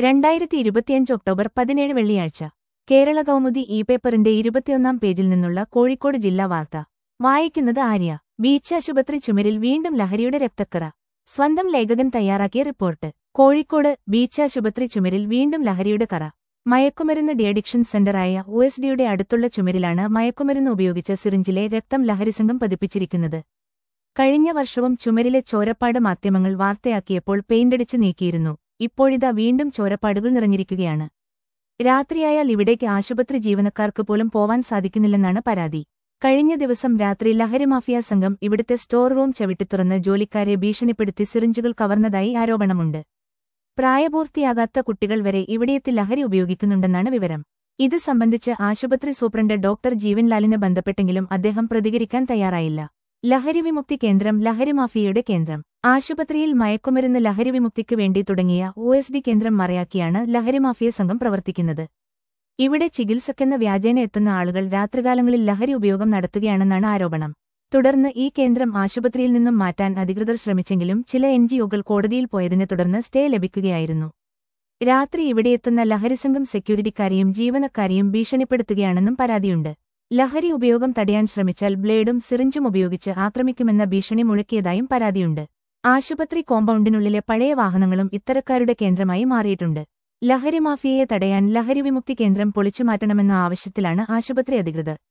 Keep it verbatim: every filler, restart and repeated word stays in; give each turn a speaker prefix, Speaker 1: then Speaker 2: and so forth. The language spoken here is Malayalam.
Speaker 1: രണ്ടായിരത്തി ഇരുപത്തിയഞ്ച് ഒക്ടോബർ പതിനേഴ് വെള്ളിയാഴ്ച കേരള കൗമുദി ഇ പേപ്പറിന്റെ ഇരുപത്തിയൊന്നാം പേജിൽ നിന്നുള്ള കോഴിക്കോട് ജില്ലാ വാർത്ത വായിക്കുന്നത് ആര്യ. ബീച്ചാശുപത്രി ചുമരിൽ വീണ്ടും ലഹരിയുടെ രക്തക്കറ. സ്വന്തം ലേഖകൻ തയ്യാറാക്കിയ റിപ്പോർട്ട്. കോഴിക്കോട് ബീച്ചാശുപത്രി ചുമരിൽ വീണ്ടും ലഹരിയുടെ കറ. മയക്കുമരുന്ന് ഡിയഡിക്ഷൻ സെന്ററായ ഒ എസ് ഡിയുടെ അടുത്തുള്ള ചുമരിലാണ് മയക്കുമരുന്ന് ഉപയോഗിച്ച സിറിഞ്ചിലെ രക്തം ലഹരിസംഘം പതിപ്പിച്ചിരിക്കുന്നത്. കഴിഞ്ഞ വർഷവും ചുമരിലെ ചോരപ്പാട് മാധ്യമങ്ങൾ വാർത്തയാക്കിയപ്പോൾ പെയിന്റടിച്ച് നീക്കിയിരുന്നു. ഇപ്പോഴിതാ വീണ്ടും ചോരപ്പാടുകൾ നിറഞ്ഞിരിക്കുകയാണ്. രാത്രിയായാൽ ഇവിടേക്ക് ആശുപത്രി ജീവനക്കാർക്ക് പോലും പോവാൻ സാധിക്കുന്നില്ലെന്നാണ് പരാതി. കഴിഞ്ഞ ദിവസം രാത്രി ലഹരി മാഫിയ സംഘം ഇവിടുത്തെ സ്റ്റോർ റൂം ചവിട്ടിത്തുറന്ന് ജോലിക്കാരെ ഭീഷണിപ്പെടുത്തി സിറിഞ്ചുകൾ കവർന്നതായി ആരോപണമുണ്ട്. പ്രായപൂർത്തിയാകാത്ത കുട്ടികൾ വരെ ഇവിടെയെത്തി ലഹരി ഉപയോഗിക്കുന്നുണ്ടെന്നാണ് വിവരം. ഇത് സംബന്ധിച്ച് ആശുപത്രി സൂപ്രണ്ട് ഡോക്ടർ ജീവൻലാലിനെ ബന്ധപ്പെട്ടെങ്കിലും അദ്ദേഹം പ്രതികരിക്കാൻ തയ്യാറായില്ല. ലഹരി വിമുക്തി കേന്ദ്രം ലഹരി മാഫിയയുടെ കേന്ദ്രം. ആശുപത്രിയിൽ മയക്കുമരുന്ന് ലഹരി വിമുക്തിക്ക് വേണ്ടി തുടങ്ങിയ ഒ എസ് ഡി കേന്ദ്രം മറയാക്കിയാണ് ലഹരി മാഫിയ സംഘം പ്രവർത്തിക്കുന്നത്. ഇവിടെ ചികിത്സക്കെന്ന വ്യാജേന എത്തുന്ന ആളുകൾ രാത്രികാലങ്ങളിൽ ലഹരി ഉപയോഗം നടത്തുകയാണെന്നാണ് ആരോപണം. തുടർന്ന് ഈ കേന്ദ്രം ആശുപത്രിയിൽ നിന്നും മാറ്റാൻ അധികൃതർ ശ്രമിച്ചെങ്കിലും ചില എൻ ജിഒകൾ കോടതിയിൽ പോയതിനെ തുടർന്ന് സ്റ്റേ ലഭിക്കുകയായിരുന്നു. രാത്രി ഇവിടെയെത്തുന്ന ലഹരിസംഘം സെക്യൂരിറ്റിക്കാരെയും ജീവനക്കാരെയും ഭീഷണിപ്പെടുത്തുകയാണെന്നും പരാതിയുണ്ട്. ലഹരി ഉപയോഗം തടയാൻ ശ്രമിച്ചാൽ ബ്ലേഡും സിറിഞ്ചും ഉപയോഗിച്ച് ആക്രമിക്കുമെന്ന ഭീഷണി മുഴക്കിയതായും പരാതിയുണ്ട്. ആശുപത്രി കോമ്പൗണ്ടിനുള്ളിലെ പഴയ വാഹനങ്ങളും ഇത്തരക്കാരുടെ കേന്ദ്രമായി മാറിയിട്ടുണ്ട്. ലഹരി മാഫിയയെ തടയാൻ ലഹരി വിമുക്തി കേന്ദ്രം പൊളിച്ചുമാറ്റണമെന്ന ആവശ്യത്തിലാണ് ആശുപത്രി അധികൃതർ.